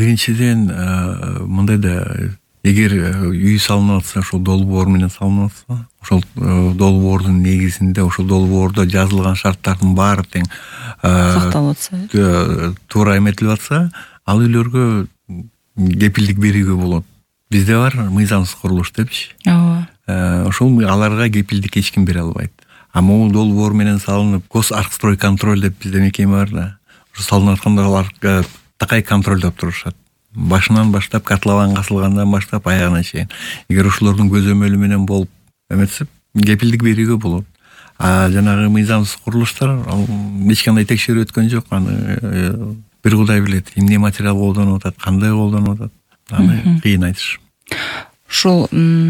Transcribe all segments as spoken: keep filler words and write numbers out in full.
биринчиден мындай да, эгер үй салынып атса, ошол долбоор менен салынып атса, ошол долбоордун негизинде, ошол долбоордо жазылган шарттардын баары тең сакталып атса, туура эметилип атса, ал үйлөргө кепилдик берүүгө болот. Бизде бар мыйзамсыз курулуш депчи. Ооба. Ошол аларга кепилдик эч ким бере албайт. А могу долбоор менен салынып, Госархстройконтроль деп бизде мекеме бар да. Ошо салынып атканда аларга такай контролдоп турушат. Башынан баштап, котлован касылгандан баштап аягына чейин. Эгер ошолордун көзөмөлү менен болуп эметсе, кепилдик берүүгө болот. А жанагы мыйзамсыз курулуштар эч кандай текшерүү өткөн жок. Аны бир Кудай билет, эмне материал колдонуп атат, кандай колдонуп атат. Аны кыйын айтыш. Ушул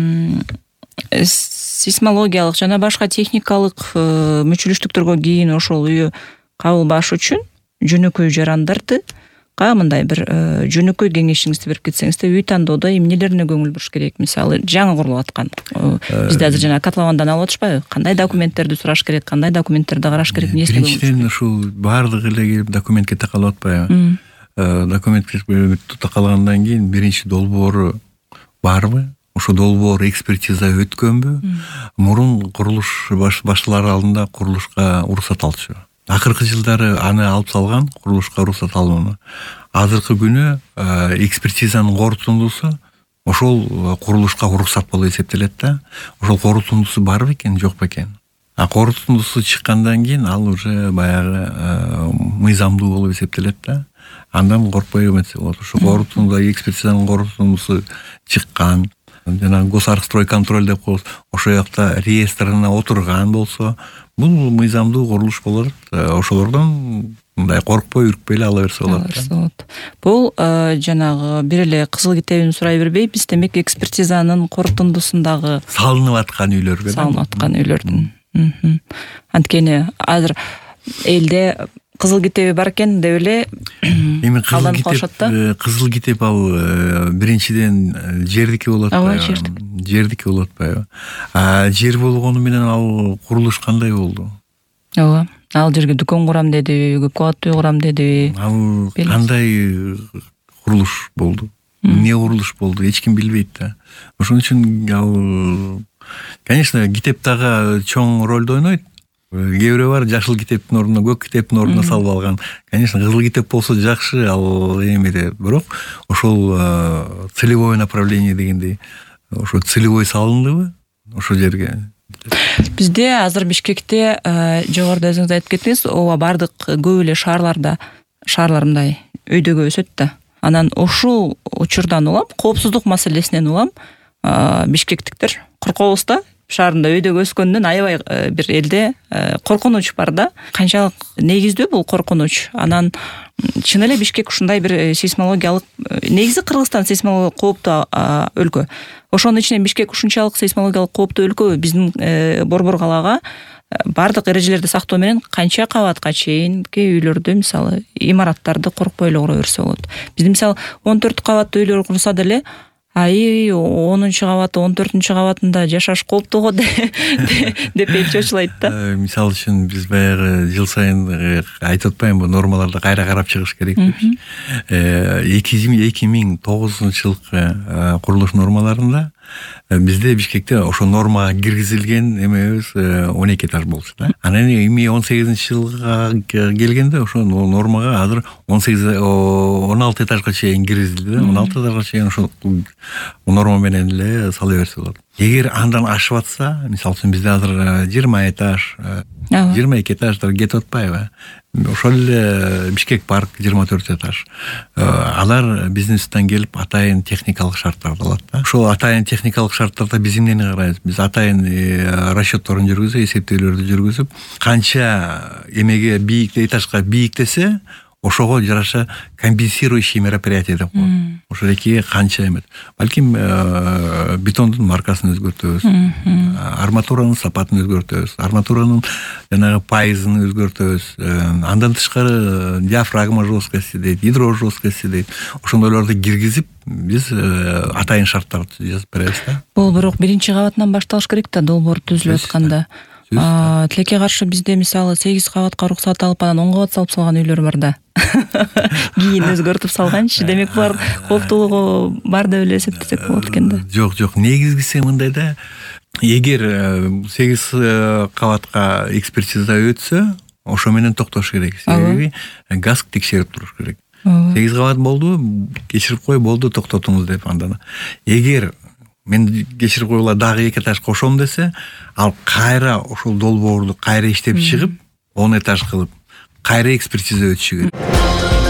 сейсмологиялык жана башка техникалык мүчүлүштүктөргө кийин ошол үйү кабылбаш үчүн жөнөкөй жарандарды мындай бир жөнөкөй кеңешиңизди берип кетсеңизде, үй тандоодо эмнелерине көңүл буруш керек? Мисалы, жаңы курулуп аткан. Бизде азыр жана котловандан алып атышпайбы? Кандай документтерди сураш керек, кандай документтерди караш керек, эмнесине көңүл? Биринчиден ушул баардыгы эле келип документке такалып атпайбы? Документке такалгандан кийин биринчи долбоору барбы? Ошо долбоор экспертиза өткөнбү? Мурун курулуш башлары алдында курулушка уруксат алчу. Акыркы жылдары аны алып салган, курулушка уруксат алууну. Азыркы күнү экспертизанын корутундусу ошол курулушка уруксат болуп эсептелет да. Ошол корутундусу бар бекен, жок бекен. А корутундусу чыккандан кийин ал уже баягы мыйзамдуу болуп эсептелет да. Андан коркпой эметсе болот. Ошо корутунда экспертизанын корутундусу чыккан, жана Госархстройконтроль деп коебуз, ошол жакта реестрына отурган болсо, бул мыйзамдуу курулуш болот. Ошолордон мындай коркпой, үркпөй эле ала берсе болот. Бул жанагы бир эле кызыл китебин сурай бербей, биз демек экспертизанын корутундусундагы салынып аткан үйлөргө, салынып аткан үйлөрдүн. Анткени азыр элде кызыл китеби бар экен деп эле эми кызыл китеп, кызыл китеп ал биринчиден жердики болот атпайбы? Жердики болот атпайбы? А жер болгону менен ал курулуш кандай болду? Ооба. Ал жерге дүкөн курам деди, көп кабаттуу үй курам деди. Ал кандай курулуш болду? Эмне курулуш болду? Эч ким билбейт да. Ошон үчүн ал, конечно, китеп дагы чоң ролду ойнойт. Кээ бирөө бар, жашыл китептин ордуна көк китептин ордуна салып алган. Конечно, кызыл китеп болсо жакшы, ал эмеде, бирок ошол целевое направление дегендей, ошо целевой салындыбы ошол жерге? Бизде азыр Бишкекте жогоруда өзүңүз айтып кеттиңиз, ооба бардык көп эле шаарларда, шаарлар мындай өйдөгө өсөт да. Анан ушул учурдан улам, коопсуздук маселесинен улам, бишкектиктер коркобуз да. Шаарында өйдөгө өскөндөн аябай бир элде коркунуч бар да. Канчалык негиздүү бул коркунуч? Анан чын эле Бишкек ушундай бир сейсмологиялык, негизи Кыргызстан сейсмологиялык кооптуу өлкө. Ошонун ичинен Бишкек ушунчалык сейсмологиялык кооптуу өлкө. Биздин Борбор калаага бардык эрежелерди сактоо менен канча кабатка чейин кээ үйлөрдү, мисалы, имараттарды коркпой эле кура берсе болот. Бизде мисалы он төрт кабаттуу үйлөр курса деле, ай онунчу кабаты, он төртүнчү кабатында жашаш кооптуу го деп чочулайт да. Мисалы үчүн биз баягы жыл сайын айтып атпаймынбы, нормаларды кайра карап чыгыш керек депчи. эки миң тогузунчу жылкы курулуш нормаларында бизде Бишкекте ошо нормага киргизилген эмебиз он эки этаж болчу да. Анан эки миң он сегизинчи жылга келгенде ошо нормага азыр он сегиз он алты этажга чейин киргизилди да. он алты этажга чейин ошо норма менен эле сала берсе болот. Эгер андан ашып атса, мисалы үчүн бизде азыр жыйырма этаж, жыйырма эки этаждар кетип атпайбы? Ошол эле Бишкек парк жыйырма төрт этаж. Алар бизнестен келип атайын техникалык шарттарды алат да. Ошол атайын техникалык шарттарда биз эмнени карайбыз? Биз атайын расчетторун жүргүзүп, эсептөөлөрдү жүргүзүп, канча эмеге бийик этажга бийиктесе, ошого жараша компенсирующий мероприятие деп коет. Ошол эки канча эмет. Балким бетондун маркасын өзгөртөбүз, арматуранын сапатын өзгөртөбүз, арматуранын жанагы пайызын өзгөртөбүз. Андан тышкары диафрагма жесткости дейт, гидро жесткости дейт. Ошондойлорду киргизип, биз атайын шарттарды жазып беребиз да. Бул бирок биринчи кабатынан башталыш керек да, долбоор түзүлүп атканда. А тилекке каршы бизде мисалы сегиз кабатка уруксат алып анан он кабат салып салган үйлөр бар да. Кийин өзгөртүп салганчы. Демек булар кооптуулугу бар деп эле эсептесек болот экен да. Жок, жок. Негизгиси мындай да. Эгер сегиз кабатка экспертиза өтсө, ошо менен токтош керек. Себеби газ текшерип туруш керек. сегиз кабат болду, кечирип кой, болду, токтотуңуз деп андан. Эгер мен кечирип койгула дагы эки этаж кошом десе, ал кайра ошол долбоорду кайра иштеп чыгып, он этаж кылып, кайра экспертиза өтүшү керек.